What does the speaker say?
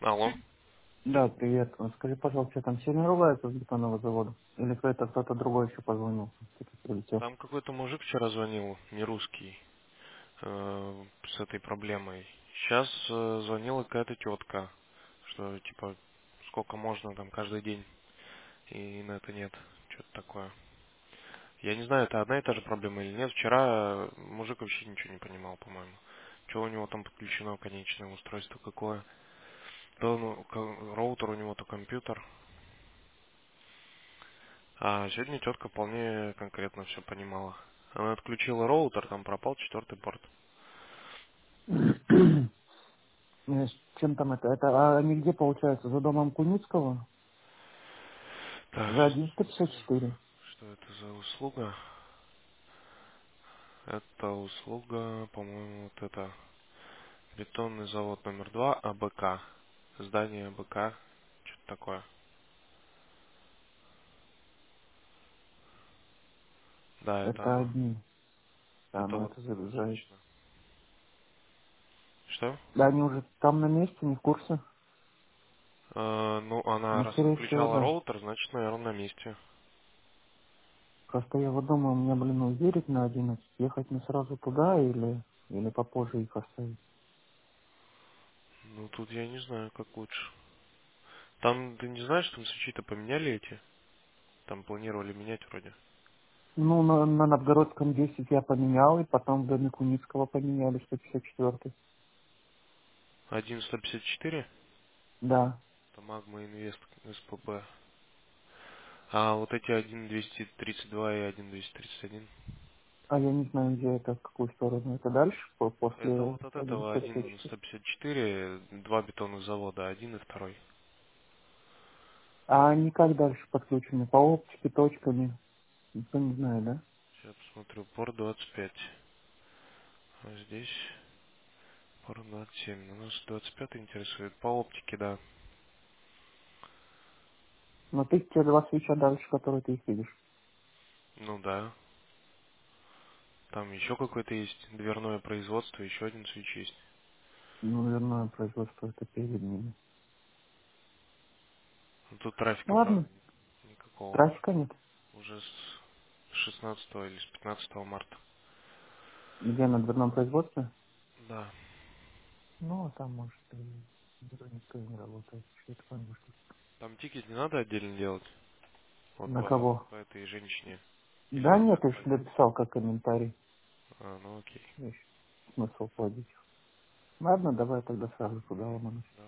Алло. Да, привет. Скажи, пожалуйста, там сильно ругаются с бетонного завода? Или это кто-то другой еще позвонил? Кто-то прилетел? Там какой-то мужик вчера звонил, не русский, с этой проблемой. Сейчас звонила какая-то тетка, что типа сколько можно там каждый день, и на это нет. Что-то такое. Я не знаю, это одна и та же проблема или нет. Вчера мужик вообще ничего не понимал, по-моему. Что у него там подключено, конечное устройство какое. То роутер у него, то компьютер. А сегодня тетка вполне конкретно все понимала. Она отключила роутер, там пропал четвертый порт. Чем там это? А они где, получается, за домом Куницкого? Так, За сейчас скажу, 1154? что это за услуга. Это услуга, по-моему, вот это бетонный завод номер 2 АБК. Здание АБК, что-то такое. Да, это Это оно. одни. Да, Это ну вот это заезжает. однозначно. Что? Да, они уже там на месте, не в курсе? Ну, она Ну, раз скорее всего, отключала да. роутер, значит, наверное, на месте. Просто я вот думаю, мне, блин, уверить на 11. Ехать мне сразу туда или попозже их оставить? Ну, тут я не знаю, как лучше. Там, ты не знаешь, там свечи-то поменяли эти? Там планировали менять вроде. Ну, на Новгородском 10 я поменял, и потом в доме Куницкого поменяли 154. 1.154? Да. Это Магма Инвест СПБ. А вот эти 1.232 и 1.231? А я не знаю, где это, в какую сторону. Это дальше, Это после вот от этого 1154. 1.154, два бетонных завода, один и второй. А они как дальше подключены? По оптике, точками? Никто не знает, да? Сейчас посмотрю, порт 25. А здесь порт 27. У нас 25 интересует. По оптике, да. Но ты те два свеча дальше, которые ты их видишь. Ну да. Там еще какое-то есть дверное производство, еще один свич есть. Ну, наверное, производство это перед ними. Ну, тут трафика, Ну, правда, ладно, никакого. трафика нет. Уже с 16 или с 15 марта. Где на дверном производстве? Да. Ну, а там, может, и никто и не работает. Что это там, может, Там тикет не надо отдельно делать. Вот на кого? по этой женщине. Или Да надо нет, я же отдать? написал как комментарий. А, ну окей. Есть смысл плодить. Ладно, давай тогда сразу туда Мгм. ломанусь.